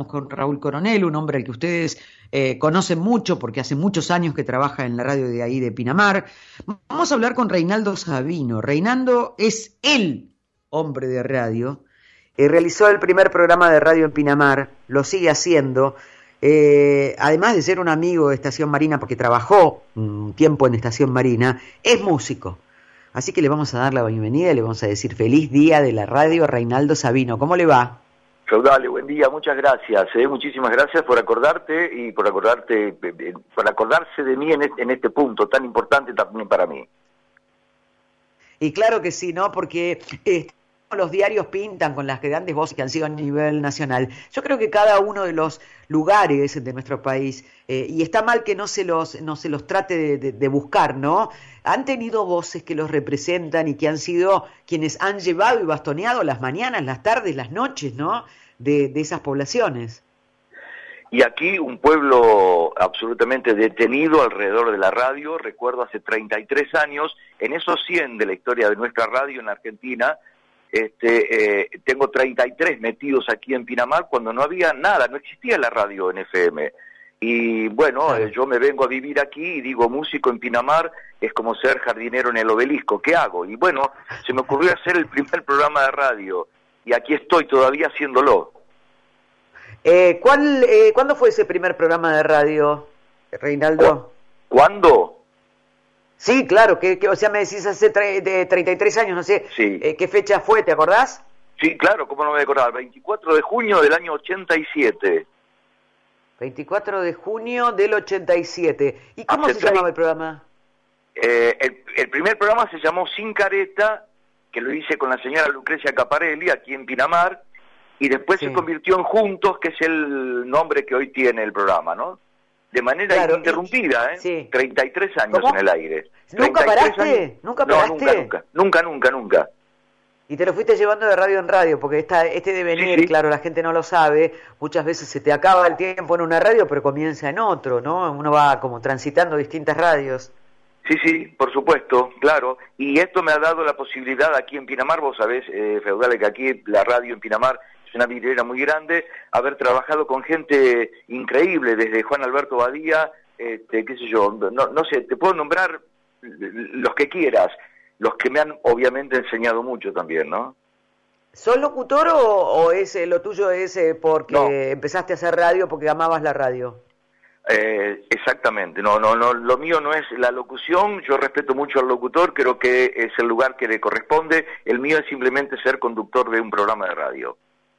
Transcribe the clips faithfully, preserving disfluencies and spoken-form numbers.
Estábamos con Raúl Coronel, un hombre al que ustedes eh, conocen mucho porque hace muchos años que trabaja en la radio de ahí de Pinamar. Vamos a hablar con Reinaldo Sabino. Reinaldo es el hombre de radio. Eh, realizó el primer programa de radio en Pinamar, lo sigue haciendo. Eh, además de ser un amigo de Estación Marina, porque trabajó un tiempo en Estación Marina, es músico. Así que le vamos a dar la bienvenida y le vamos a decir feliz día de la radio, Reinaldo Sabino. ¿Cómo le va? Feudale, buen día, muchas gracias. Eh, muchísimas gracias por acordarte y por acordarte, eh, por acordarse de mí en este, en este punto tan importante también para mí. Y claro que sí, ¿no? Porque eh, los diarios pintan con las grandes voces que han sido a nivel nacional. Yo creo que cada uno de los lugares de nuestro país, eh, y está mal que no se los, no se los trate de, de, de buscar, ¿no? Han tenido voces que los representan y que han sido quienes han llevado y bastoneado las mañanas, las tardes, las noches, ¿no? De, de esas poblaciones. Y aquí un pueblo absolutamente detenido alrededor de la radio. Recuerdo hace treinta y tres años, en esos cien de la historia de nuestra radio en Argentina, este, eh, tengo treinta y tres metidos aquí en Pinamar cuando no había nada, no existía la radio en F M. Y bueno, claro. eh, yo me vengo a vivir aquí y digo, músico en Pinamar es como ser jardinero en el Obelisco, ¿qué hago? Y bueno, se me ocurrió hacer el primer programa de radio y aquí estoy todavía haciéndolo. Eh, ¿cuál, eh, ¿Cuándo fue ese primer programa de radio, Reinaldo? ¿Cuándo? Sí, claro, que, que o sea, me decís hace tre de treinta y tres años, no sé, sí. eh, ¿qué fecha fue, te acordás? Sí, claro, cómo no me voy a acordar, veinticuatro de junio del año ochenta y siete. veinticuatro de junio del ochenta y siete. ¿Y cómo hace se llamaba el programa? Eh, el, el primer programa se llamó Sin Careta, que lo hice con la señora Lucrecia Caparelli, aquí en Pinamar, y después sí. se convirtió en Juntos, que es el nombre que hoy tiene el programa, ¿no? De manera claro, ininterrumpida, ¿eh? Sí. treinta y tres años ¿Cómo? En el aire. ¿Nunca paraste? Años. ¿Nunca paraste? No, nunca, nunca, nunca, nunca, nunca. Y te lo fuiste llevando de radio en radio, porque esta, este devenir, sí, sí. claro, la gente no lo sabe, muchas veces se te acaba el tiempo en una radio, pero comienza en otro, ¿no? Uno va como transitando distintas radios. Sí, sí, por supuesto, claro, y esto me ha dado la posibilidad aquí en Pinamar, vos sabés, eh, Feudale, que aquí la radio en Pinamar es una vidriera muy grande, haber trabajado con gente increíble, desde Juan Alberto Badía, este, qué sé yo, no, no sé, te puedo nombrar los que quieras, los que me han obviamente enseñado mucho también, ¿no? ¿Sos locutor o, o es, lo tuyo es porque no. empezaste a hacer radio porque amabas la radio? Eh, exactamente, no, no, no, lo mío no es la locución, yo respeto mucho al locutor, creo que es el lugar que le corresponde, el mío es simplemente ser conductor de un programa de radio.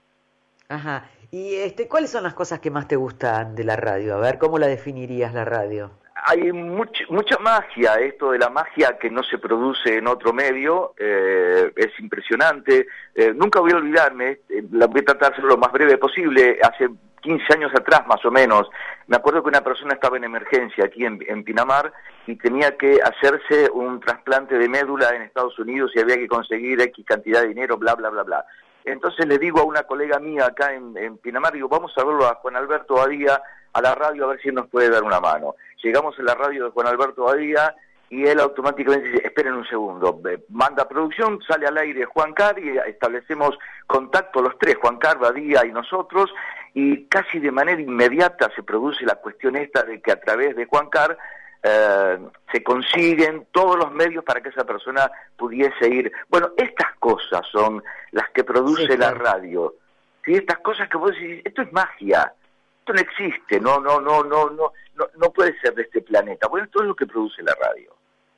Ajá, y este, ¿cuáles son las cosas que más te gustan de la radio? A ver, ¿cómo la definirías la radio? Hay much, mucha magia, esto de la magia que no se produce en otro medio, eh, es impresionante, eh, nunca voy a olvidarme, eh, la voy a tratar de hacerlo lo más breve posible, hace quince años atrás más o menos, me acuerdo que una persona estaba en emergencia aquí en, en Pinamar y tenía que hacerse un trasplante de médula en Estados Unidos y había que conseguir X cantidad de dinero, bla, bla, bla, bla. Entonces le digo a una colega mía acá en, en Pinamar, digo, vamos a verlo a Juan Alberto Badía, a la radio, a ver si nos puede dar una mano. Llegamos a la radio de Juan Alberto Badía y él automáticamente dice, esperen un segundo, manda producción, sale al aire Juan Car y establecemos contacto los tres, Juan Car, Badía y nosotros, y casi de manera inmediata se produce la cuestión esta de que a través de Juan Car eh, se consiguen todos los medios para que esa persona pudiese ir. Bueno, estas cosas son las que produce sí, claro. la radio. ¿Sí? Estas cosas que vos decís, esto es magia, esto no existe, no, no, no, no, no, no, no puede ser de este planeta. Bueno, esto es lo que produce la radio.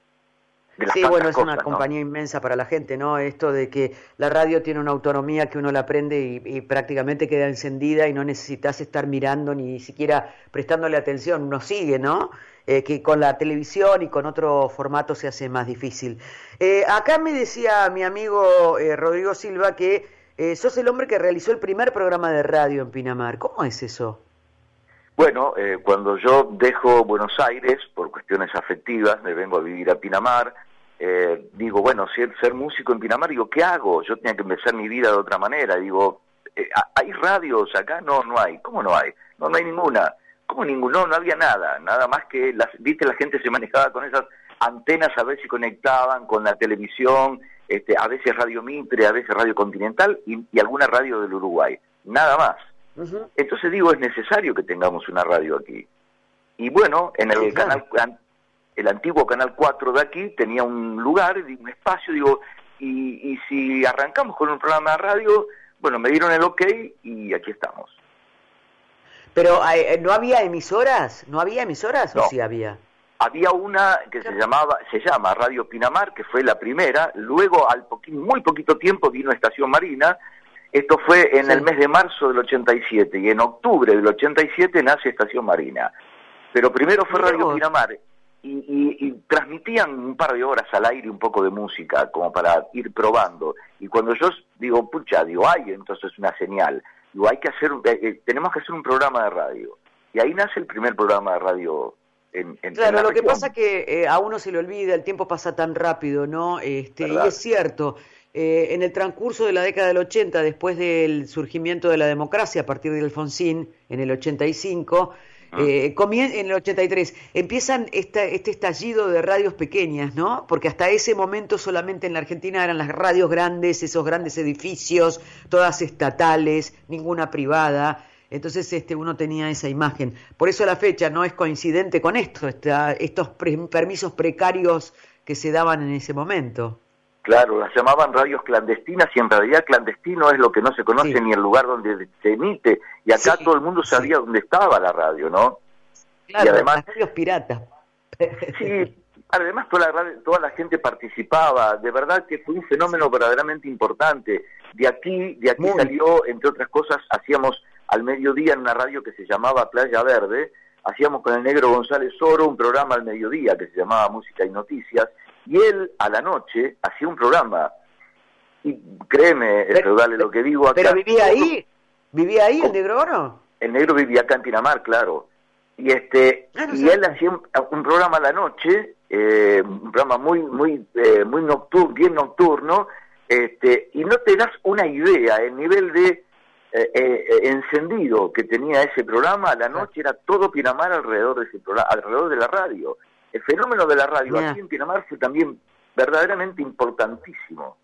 Sí, bueno, es cosas, una ¿no? compañía inmensa para la gente, ¿no? Esto de que la radio tiene una autonomía que uno la prende y, y prácticamente queda encendida y no necesitas estar mirando ni siquiera prestándole atención, uno sigue, ¿no? Eh, que con la televisión y con otro formato se hace más difícil. Eh, acá me decía mi amigo eh, Rodrigo Silva que eh, sos el hombre que realizó el primer programa de radio en Pinamar. ¿Cómo es eso? Bueno, eh, cuando yo dejo Buenos Aires, por cuestiones afectivas, me vengo a vivir a Pinamar, eh, digo, bueno, ser, ser músico en Pinamar, digo, ¿qué hago? Yo tenía que empezar mi vida de otra manera, digo, eh, ¿hay radios acá? No, no hay. ¿Cómo no hay? No, no hay ninguna. ¿Cómo ninguna? No, no había nada, nada más que, las, viste, la gente se manejaba con esas antenas a ver si conectaban con la televisión, este, a veces Radio Mitre, a veces Radio Continental y, y alguna radio del Uruguay, nada más. Uh-huh. Entonces digo, es necesario que tengamos una radio aquí. Y bueno, en el sí, canal, claro. el antiguo Canal cuatro de aquí tenía un lugar, un espacio, digo, y, y si arrancamos con un programa de radio, bueno, me dieron el ok y aquí estamos. Pero, ¿no había emisoras? ¿No había emisoras no. o sí había? Había una que se llamaba, se llama Radio Pinamar, que fue la primera. Luego, al poquito, muy poquito tiempo, vino Estación Marina. Esto fue en sí. el mes de marzo del ochenta y siete, y en octubre del ochenta y siete nace Estación Marina. Pero primero fue Mira Radio vos. Pinamar, y, y, y transmitían un par de horas al aire un poco de música, como para ir probando. Y cuando yo digo, pucha, digo, ay, entonces una señal. Digo, hay que hacer, eh, tenemos que hacer un programa de radio. Y ahí nace el primer programa de radio en, en Claro, en la lo región. que pasa es que eh, a uno se le olvida, el tiempo pasa tan rápido, ¿no? Este, y es cierto, eh, en el transcurso de la década del ochenta, después del surgimiento de la democracia a partir de Alfonsín, en el ochenta y cinco, ah. eh, comien- en el ochenta y tres, empiezan esta, este estallido de radios pequeñas, ¿no? Porque hasta ese momento solamente en la Argentina eran las radios grandes, esos grandes edificios, todas estatales, ninguna privada. Entonces este uno tenía esa imagen. Por eso la fecha no es coincidente con esto, esta, estos pre- permisos precarios que se daban en ese momento. Claro, las llamaban radios clandestinas y en realidad clandestino es lo que no se conoce sí. ni el lugar donde se emite. Y acá sí, todo el mundo sabía sí. dónde estaba la radio, ¿no? Claro, y además, las radios piratas. Sí, además toda la, radio, toda la gente participaba. De verdad que fue un fenómeno verdaderamente importante. De aquí, de aquí Muy. salió, entre otras cosas, hacíamos al mediodía en una radio que se llamaba Playa Verde, hacíamos con el negro González Oro un programa al mediodía que se llamaba Música y Noticias, y él a la noche hacía un programa. Y créeme, Feudale, lo que digo acá... ¿Pero vivía ahí? ¿Vivía ahí el negro Oro? El negro vivía acá en Pinamar, claro. Y este ah, no y sé. él hacía un, un programa a la noche, eh, un programa muy muy eh, muy nocturno, bien nocturno, este y no te das una idea, el nivel de eh, eh, encendido que tenía ese programa a la noche, era todo Pinamar alrededor de ese programa, alrededor de la radio. El fenómeno de la radio yeah. aquí en Pinamar fue también verdaderamente importantísimo.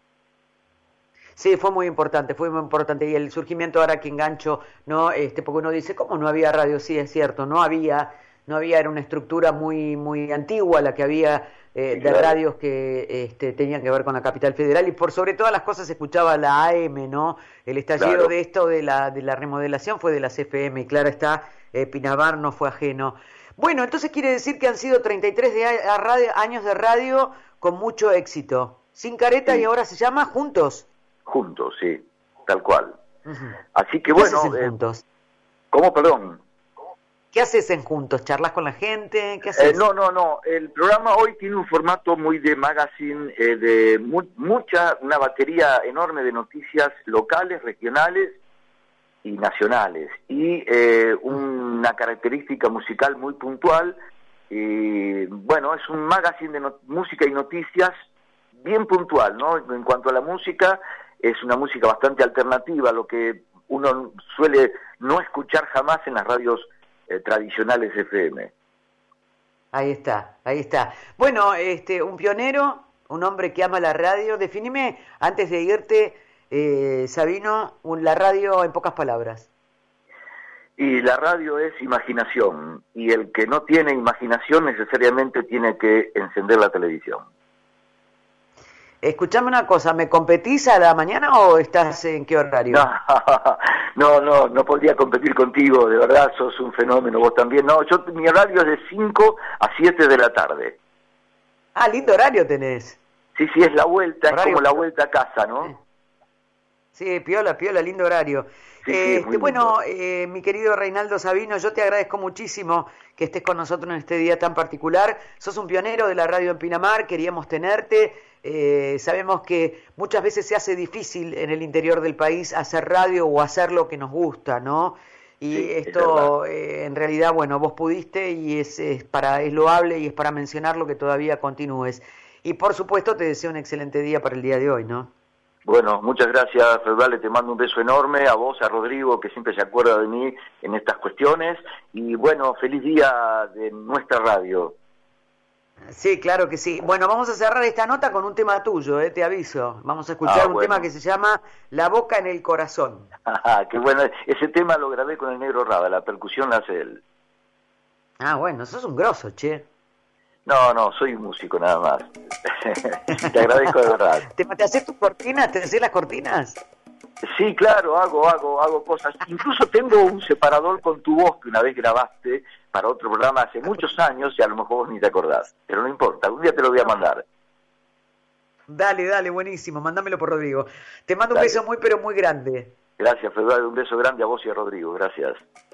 Sí, fue muy importante, fue muy importante. Y el surgimiento, ahora que engancho, ¿no? Este, porque uno dice, ¿cómo no había radio? Sí, es cierto, no había, no había, era una estructura muy, muy antigua la que había eh, de claro. radios que este, tenían que ver con la capital federal, y por sobre todas las cosas se escuchaba la A M, ¿no? El estallido claro. de esto, de la, de la remodelación, fue de las F M, y claro está, eh, Pinamar no fue ajeno. Bueno, entonces quiere decir que han sido treinta y tres de a, a radio, años de radio con mucho éxito. Sin careta sí. y ahora se llama Juntos. Juntos, sí, tal cual. Uh-huh. Así que ¿Qué bueno... haces en eh, Juntos? ¿Cómo, perdón? ¿Qué haces en Juntos? ¿Charlas con la gente? ¿Qué haces? Eh, no, no, no. El programa hoy tiene un formato muy de magazine, eh, de mu- mucha, una batería enorme de noticias locales, regionales y nacionales. Y eh, una característica musical muy puntual. Y bueno, es un magazine de no- música y noticias bien puntual, ¿no? En cuanto a la música, es una música bastante alternativa, lo que uno suele no escuchar jamás en las radios eh, tradicionales F M. Ahí está, ahí está. Bueno, este, un pionero, un hombre que ama la radio. Definime, antes de irte, eh, Sabino, un, la radio en pocas palabras. Y la radio es imaginación, y el que no tiene imaginación necesariamente tiene que encender la televisión. Escuchame una cosa, ¿me competís a la mañana o estás en qué horario? No, no, no, no podría competir contigo, de verdad, sos un fenómeno, vos también. No, yo mi horario es de cinco a siete de la tarde. Ah, lindo horario tenés. Sí, sí, es la vuelta, horario... es como la vuelta a casa, ¿no? Sí, piola, piola, lindo horario. Sí, eh, sí, este, bueno, eh, mi querido Reinaldo Sabino, yo te agradezco muchísimo que estés con nosotros en este día tan particular. Sos un pionero de la radio en Pinamar, queríamos tenerte. Eh, sabemos que muchas veces se hace difícil en el interior del país hacer radio o hacer lo que nos gusta, ¿no? Y sí, esto, eh, en realidad, bueno, vos pudiste y es, es, para, es loable y es para mencionarlo que todavía continúes. Y por supuesto te deseo un excelente día para el día de hoy, ¿no? Bueno, muchas gracias, Feudale, te mando un beso enorme, a vos, a Rodrigo, que siempre se acuerda de mí en estas cuestiones, y bueno, feliz día de nuestra radio. Sí, claro que sí. Bueno, vamos a cerrar esta nota con un tema tuyo, eh, te aviso. Vamos a escuchar Ah, un bueno. tema que se llama La boca en el corazón. Ajá, qué bueno. Ese tema lo grabé con el Negro Rada, la percusión la hace él. Ah, bueno, sos un grosso, che. No, no, soy un músico nada más. Te agradezco de verdad. ¿Te, te haces tus cortinas? ¿Te haces las cortinas? Sí, claro, hago, hago, hago cosas. Incluso tengo un separador con tu voz que una vez grabaste para otro programa hace muchos años y a lo mejor vos ni te acordás. Pero no importa, algún día te lo voy a mandar. Dale, dale, buenísimo. Mándamelo por Rodrigo. Te mando Dale. un beso muy, pero muy grande. Gracias, Federico. Un beso grande a vos y a Rodrigo. Gracias.